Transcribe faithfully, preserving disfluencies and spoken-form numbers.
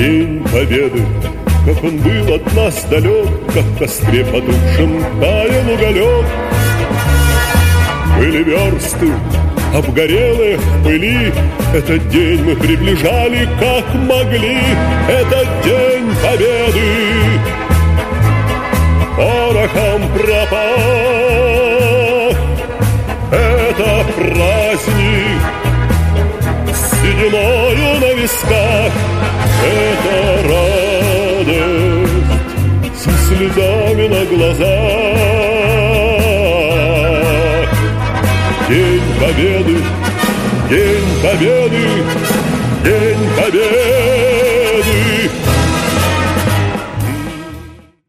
День Победы, как он был от нас далек, как в костре потухшем таял уголек. Были версты, обгорелые в пыли, этот день мы приближали как могли. Этот День Победы порохом пропах. Это праздник с сединою на висках. Это радость со слезами на глазах. День Победы, День Победы, День Победы.